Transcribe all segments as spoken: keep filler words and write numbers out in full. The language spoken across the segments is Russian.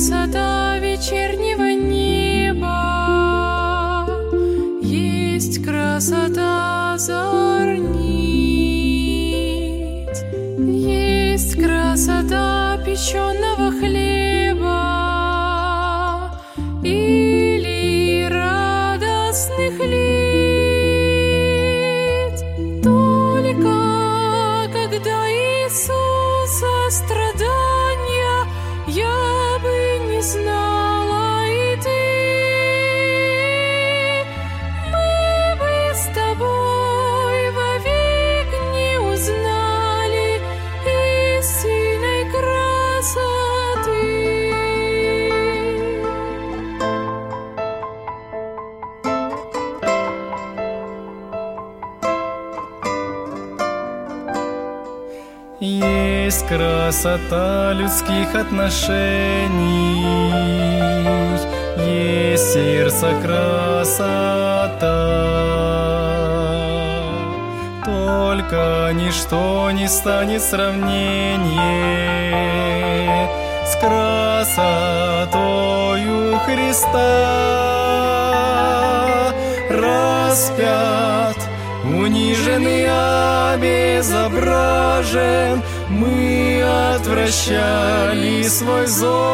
красота вечернего неба, есть красота зорниц, есть красота печеного хлеба или радостных лиц. Только когда Иисуса страдания я бы не знала, и ты, мы бы с тобой вовек не узнали истинной красоты. Есть красота людских отношений, есть сердца красота. Только ничто не станет сравнение с красотою Христа. Распят, униженный, обезображен, мы отвращали свой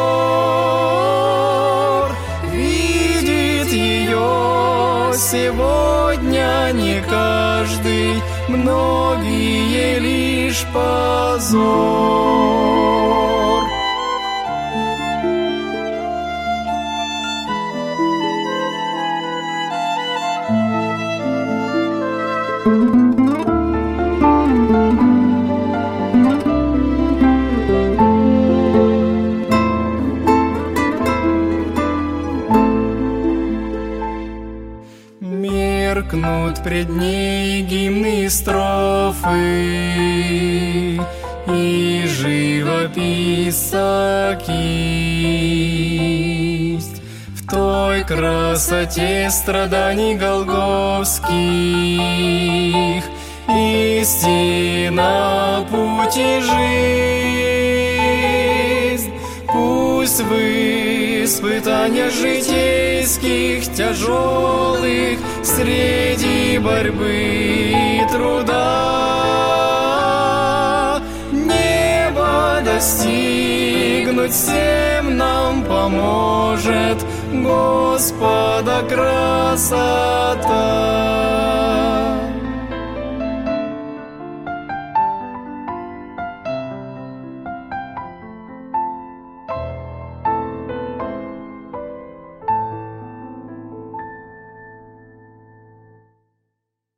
взор. Видит ее сегодня не каждый, многие лишь позор. Меркнут пред ней гимны и строфы, и живописца кисть. В той красоте страданий голгофских истина, путь и жизнь. Пусть в испытаниях житейских тяжелых, среди борьбы и труда, небо достигнуть всем нам поможет Господа красота.